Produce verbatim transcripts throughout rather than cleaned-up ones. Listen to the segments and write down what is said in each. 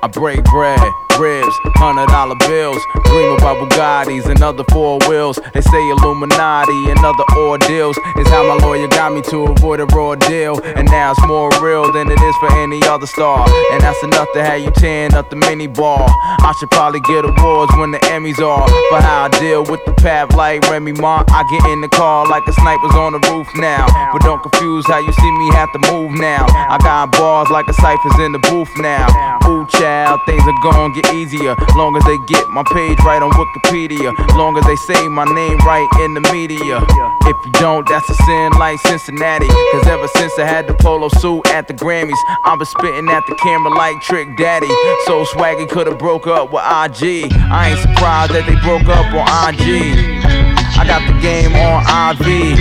I break bread, ribs, hundred dollar bills. Dream about Bugattis and other four wheels. They say Illuminati and other ordeals is how my lawyer got me to avoid a raw deal. And now it's more real than it is for any other star. And that's enough to have you tearing up the mini bar. I should probably get awards when the Emmys are for how I deal with the path like Remy Ma. I get in the car like a sniper's on the roof now. But don't confuse how you see me have to move now. I got bars like a cypher's in the booth now. Ooh child, things are gonna get easier long as they get my page right on Wikipedia. Long as they say my name right in the media. If you don't, that's a sin like Cincinnati. Cause ever since I had the polo suit at the Grammys, I've been spitting at the camera like Trick Daddy. So Swaggy could've broke up with I G. I ain't surprised that they broke up on I G. I got the game on I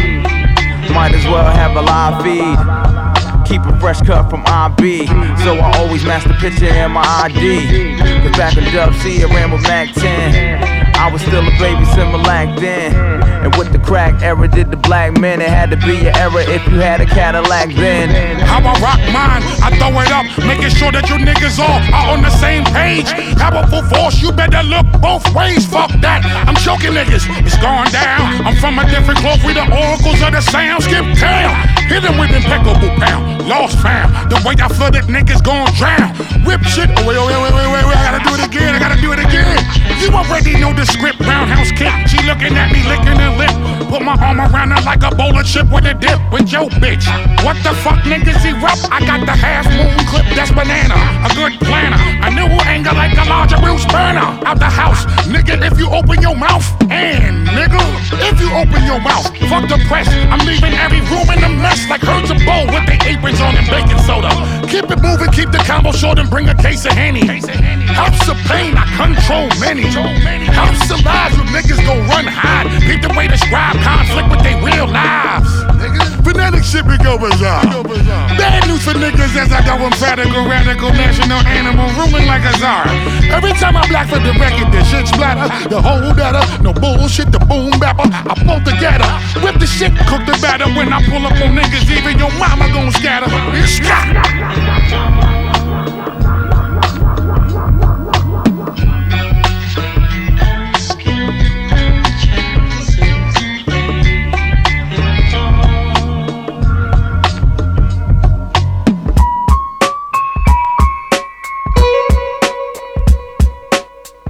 V. Might as well have a live feed. Keep a fresh cut from I B, so I always match the picture in my I D. Cause back in Dub C, I ran with Mac ten. I was still a baby Similac then. And with the crack era, did the black men. It had to be your era if you had a Cadillac then. How I rock mine, I throw it up, making sure that you niggas all are on the same page. Powerful force, you better look both ways. Fuck that, I'm choking niggas, it's going down. I'm from a different cloth, we the oracles of the sound. Skip town, hit them with impeccable pound. Lost found, the way I flooded niggas gon' drown. Whip shit, oh wait, wait, wait, wait, wait, wait, I gotta do it again, I gotta do it again. You already know the script, roundhouse kick. She looking at me, licking her lip. Put my arm around her like a bowl of chip with a dip. With yo bitch, what the fuck niggas erupt? I got the half moon clip, that's banana. A good planner, a new anger like a larger Bruce burner. Out the house, nigga, if you open your mouth. And nigga, if you open your mouth, fuck the press. I'm leaving every room in a mess like herds of bowl with their aprons on and baking soda. Keep it moving, keep the combo short and bring a case of Henny. House of pain, I control many. House of lies, you niggas gon' run hide. Beat the way describe conflict with their real lives. Phonetic shit be go bizarre. Bad news for niggas as I go emphatical, radical, national animal, rooming like a czar. Every time I black for the record, the shit splatter. The whole data, no bullshit, the boom bapper. I pull together, whip the shit, cook the batter. When I pull up on niggas, even your mama gon' scatter.